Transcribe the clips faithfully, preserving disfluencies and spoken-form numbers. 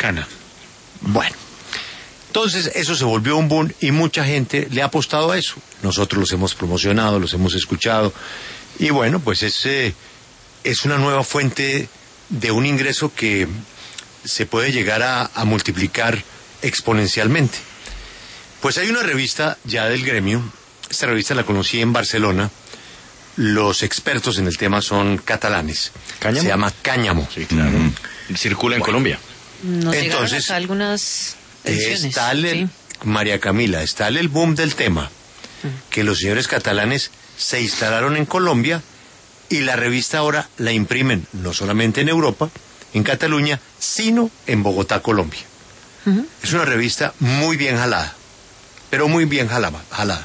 cana. Bueno, entonces eso se volvió un boom y mucha gente le ha apostado a eso. Nosotros los hemos promocionado, los hemos escuchado y bueno, pues es, eh, es una nueva fuente de un ingreso que se puede llegar a, a multiplicar exponencialmente. Pues hay una revista ya del gremio, esta revista la conocí en Barcelona, los expertos en el tema son catalanes. ¿Cáñamo? Se llama Cáñamo. Sí, claro. Mm. Circula en bueno, Colombia. Nos entonces acá algunas ediciones. Está el, sí. María Camila, está el boom del tema, que los señores catalanes se instalaron en Colombia y la revista ahora la imprimen no solamente en Europa, en Cataluña, sino en Bogotá, Colombia. Uh-huh. Es una revista muy bien jalada, pero muy bien jalada. jalada.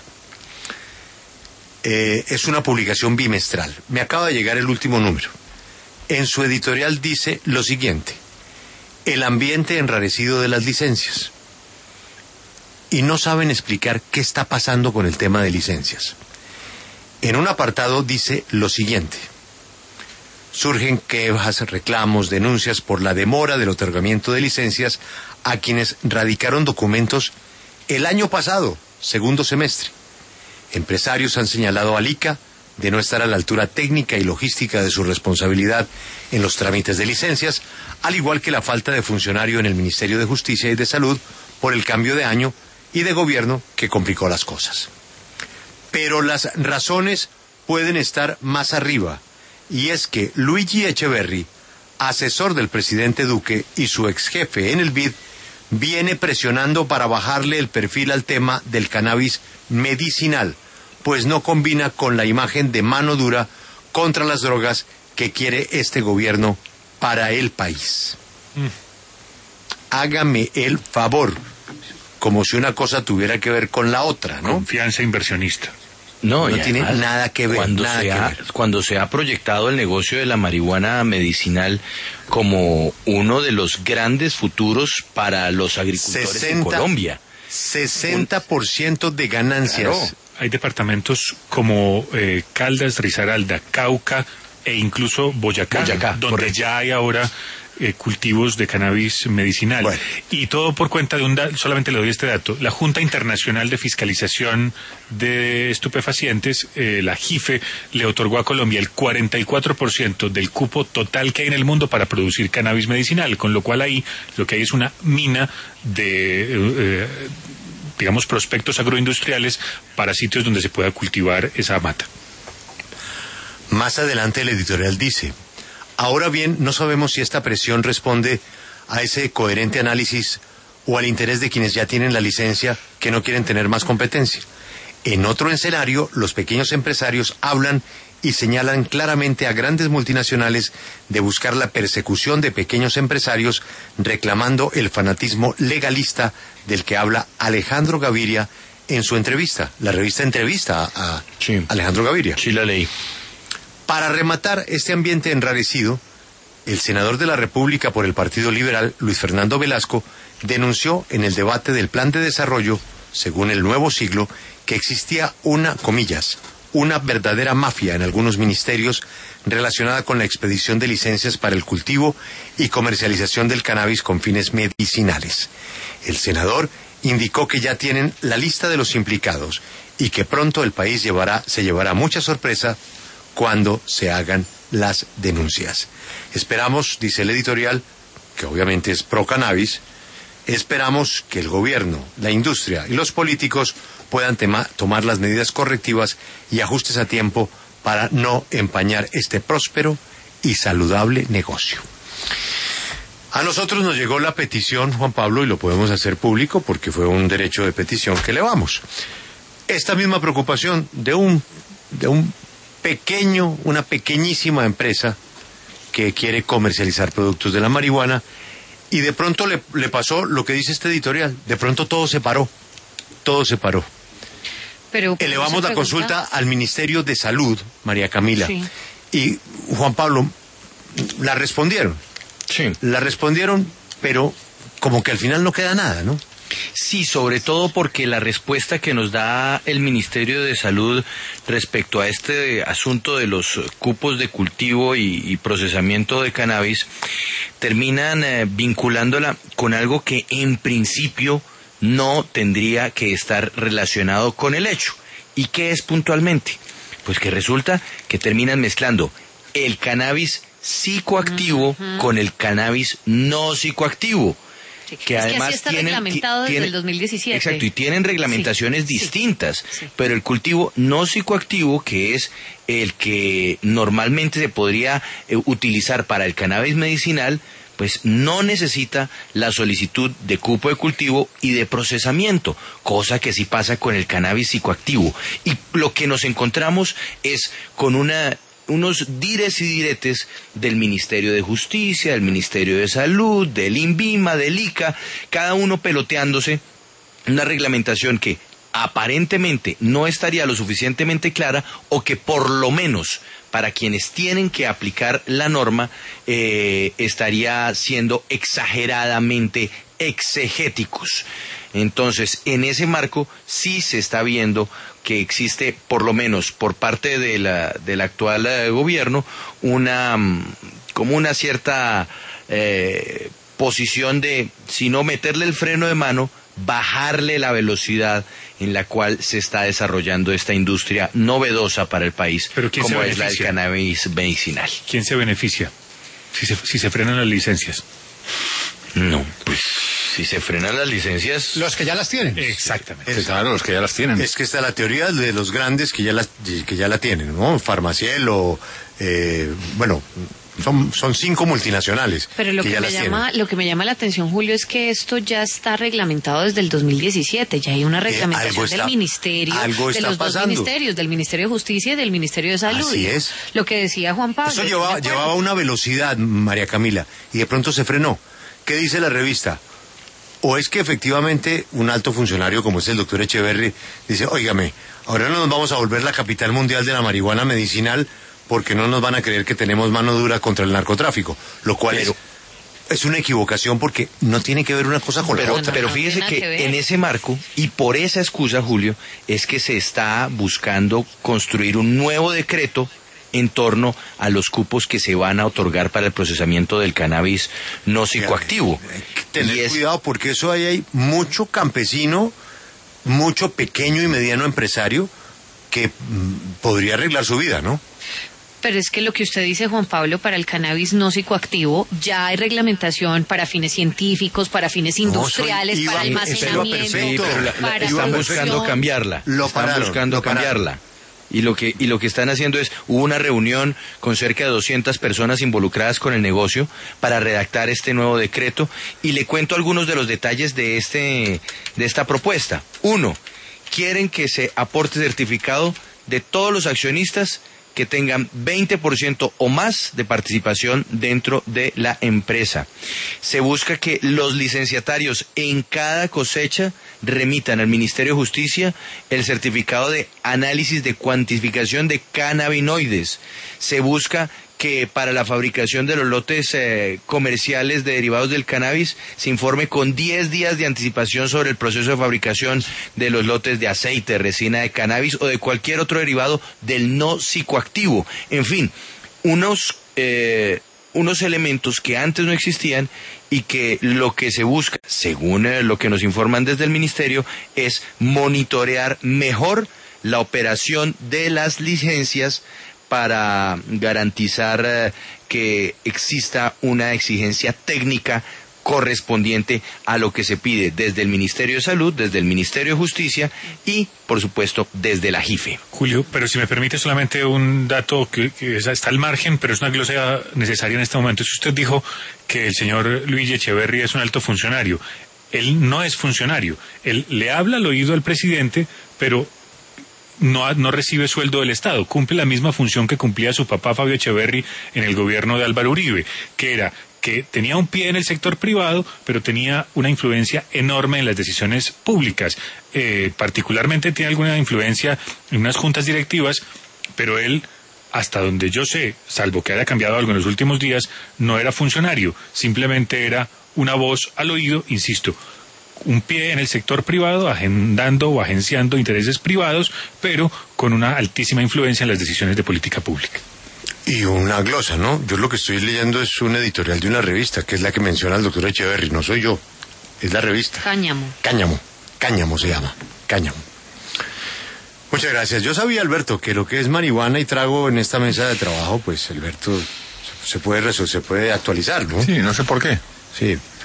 Eh, es una publicación bimestral. Me acaba de llegar el último número. En su editorial dice lo siguiente: el ambiente enrarecido de las licencias. Y no saben explicar qué está pasando con el tema de licencias. En un apartado dice lo siguiente: surgen quejas, reclamos, denuncias por la demora del otorgamiento de licencias a quienes radicaron documentos el año pasado, segundo semestre. Empresarios han señalado al I C A de no estar a la altura técnica y logística de su responsabilidad en los trámites de licencias, al igual que la falta de funcionario en el Ministerio de Justicia y de Salud por el cambio de año y de gobierno que complicó las cosas. Pero las razones pueden estar más arriba, y es que Luigi Echeverry, asesor del presidente Duque y su ex jefe en el B I D, viene presionando para bajarle el perfil al tema del cannabis medicinal, pues no combina con la imagen de mano dura contra las drogas que quiere este gobierno para el país. Mm. Hágame el favor, como si una cosa tuviera que ver con la otra, ¿no? Confianza inversionista. No, no tiene además, nada que ver. Cuando, nada se que ha, ver. cuando se ha proyectado el negocio de la marihuana medicinal como uno de los grandes futuros para los agricultores sesenta, en Colombia. sesenta por ciento de ganancias. Claro. Hay departamentos como eh, Caldas, Risaralda, Cauca e incluso Boyacá, Boyacá donde correcto. ya hay ahora eh, cultivos de cannabis medicinal. Bueno. Y todo por cuenta de un dato, solamente le doy este dato, la Junta Internacional de Fiscalización de Estupefacientes, eh, la J I F E, le otorgó a Colombia el cuarenta y cuatro por ciento del cupo total que hay en el mundo para producir cannabis medicinal, con lo cual ahí lo que hay es una mina de... Eh, digamos, prospectos agroindustriales para sitios donde se pueda cultivar esa mata. Más adelante el editorial dice: ahora bien, no sabemos si esta presión responde a ese coherente análisis o al interés de quienes ya tienen la licencia que no quieren tener más competencia. En otro escenario, los pequeños empresarios hablan y señalan claramente a grandes multinacionales de buscar la persecución de pequeños empresarios, reclamando el fanatismo legalista del que habla Alejandro Gaviria en su entrevista. La revista entrevista a, a sí. Alejandro Gaviria. Sí, la leí. Para rematar este ambiente enrarecido, el senador de la República por el Partido Liberal, Luis Fernando Velasco, denunció en el debate del Plan de Desarrollo, según el Nuevo Siglo, que existía una, comillas, una verdadera mafia en algunos ministerios relacionada con la expedición de licencias para el cultivo y comercialización del cannabis con fines medicinales. El senador indicó que ya tienen la lista de los implicados y que pronto el país llevará, se llevará mucha sorpresa cuando se hagan las denuncias. Esperamos, dice el editorial, que obviamente es pro cannabis, esperamos que el gobierno, la industria y los políticos puedan tema, tomar las medidas correctivas y ajustes a tiempo para no empañar este próspero y saludable negocio. A nosotros nos llegó la petición, Juan Pablo, y lo podemos hacer público porque fue un derecho de petición que elevamos. Esta misma preocupación de un, de un pequeño, una pequeñísima empresa que quiere comercializar productos de la marihuana y de pronto le, le pasó lo que dice este editorial, de pronto todo se paró, todo se paró. Pero, elevamos la consulta al Ministerio de Salud, María Camila, sí. Y Juan Pablo, la respondieron. Sí. La respondieron, pero como que al final no queda nada, ¿no? Sí, sobre todo porque la respuesta que nos da el Ministerio de Salud respecto a este asunto de los cupos de cultivo y, y procesamiento de cannabis terminan eh, vinculándola con algo que en principio no tendría que estar relacionado con el hecho. ¿Y qué es puntualmente? Pues que resulta que terminan mezclando el cannabis psicoactivo uh-huh. con el cannabis no psicoactivo. Sí. Que es además que así está tienen, reglamentado desde tienen, el dos mil diecisiete. Exacto, y tienen reglamentaciones sí, distintas, sí, sí. pero el cultivo no psicoactivo, que es el que normalmente se podría eh, utilizar para el cannabis medicinal, pues no necesita la solicitud de cupo de cultivo y de procesamiento, cosa que sí pasa con el cannabis psicoactivo. Y lo que nos encontramos es con una unos dires y diretes del Ministerio de Justicia, del Ministerio de Salud, del INVIMA, del ICA, cada uno peloteándose una reglamentación que aparentemente no estaría lo suficientemente clara o que por lo menos para quienes tienen que aplicar la norma eh, estaría siendo exageradamente exegéticos. Entonces, en ese marco sí se está viendo que existe, por lo menos por parte de la, del actual eh, gobierno, una como una cierta eh, posición de, si no meterle el freno de mano, bajarle la velocidad en la cual se está desarrollando esta industria novedosa para el país, como es la del cannabis medicinal. ¿Quién se beneficia si se, si se frenan las licencias? No, pues si se frenan las licencias... Los que ya las tienen. Exactamente. Es, claro, los que ya las tienen. Es que está la teoría de los grandes que ya, las, que ya la tienen, ¿no? Farmaciel o... Eh, bueno... Son, son cinco multinacionales. Pero lo que, que, ya me las llama, tienen. lo que me llama la atención, Julio, es que esto ya está reglamentado desde el dos mil diecisiete. Ya hay una reglamentación está, del ministerio, algo de está los pasando. dos ministerios, del Ministerio de Justicia y del Ministerio de Salud. Así es. Lo que decía Juan Pablo. Eso llevaba, llevaba una velocidad, María Camila, y de pronto se frenó. ¿Qué dice la revista? O es que efectivamente un alto funcionario como es el doctor Echeverry dice, óigame, ahora no nos vamos a volver la capital mundial de la marihuana medicinal porque no nos van a creer que tenemos mano dura contra el narcotráfico, lo cual pero, es, es una equivocación porque no tiene que ver una cosa con pero, la otra. Pero fíjese que, que en ese marco, y por esa excusa, Julio, es que se está buscando construir un nuevo decreto en torno a los cupos que se van a otorgar para el procesamiento del cannabis no psicoactivo. Hay que tener es, cuidado porque eso ahí hay mucho campesino, mucho pequeño y mediano empresario que mm, podría arreglar su vida, ¿no? Pero es que lo que usted dice, Juan Pablo, para el cannabis no psicoactivo, ya hay reglamentación para fines científicos, para fines industriales, no, para iba, almacenamiento, sí, pero la, la, para están producción. buscando cambiarla. Lo están pararon, buscando lo pararon. cambiarla. Y lo que y lo que están haciendo es, hubo una reunión con cerca de doscientas personas involucradas con el negocio para redactar este nuevo decreto, y le cuento algunos de los detalles de este de esta propuesta. Uno, quieren que se aporte certificado de todos los accionistas que tengan veinte por ciento o más de participación dentro de la empresa. Se busca que los licenciatarios en cada cosecha remitan al Ministerio de Justicia el certificado de análisis de cuantificación de cannabinoides. Se busca que para la fabricación de los lotes eh, comerciales de derivados del cannabis se informe con diez días de anticipación sobre el proceso de fabricación de los lotes de aceite, resina de cannabis o de cualquier otro derivado del no psicoactivo. En fin, unos, eh, unos elementos que antes no existían y que lo que se busca, según eh, lo que nos informan desde el Ministerio, es monitorear mejor la operación de las licencias para garantizar eh, que exista una exigencia técnica correspondiente a lo que se pide desde el Ministerio de Salud, desde el Ministerio de Justicia y, por supuesto, desde la JIFE. Julio, pero si me permite solamente un dato que, que está al margen, pero es una glosa necesaria en este momento. Si usted dijo que el señor Luigi Echeverry es un alto funcionario, él no es funcionario. Él le habla al oído al presidente, pero no, no recibe sueldo del Estado, cumple la misma función que cumplía su papá Fabio Echeverry en el gobierno de Álvaro Uribe, que era que tenía un pie en el sector privado, pero tenía una influencia enorme en las decisiones públicas, eh, particularmente tiene alguna influencia en unas juntas directivas, pero él, hasta donde yo sé, salvo que haya cambiado algo en los últimos días, no era funcionario, simplemente era una voz al oído, insisto, un pie en el sector privado, agendando o agenciando intereses privados, pero con una altísima influencia en las decisiones de política pública. Y una glosa, ¿no? Yo lo que estoy leyendo es un editorial de una revista, que es la que menciona el doctor Echeverry, no soy yo, es la revista. Cáñamo. Cáñamo, Cáñamo se llama, Cáñamo. Muchas gracias. Yo sabía, Alberto, que lo que es marihuana y trago en esta mesa de trabajo, pues, Alberto, se puede, se puede actualizar, ¿no? Sí, no sé por qué. Sí.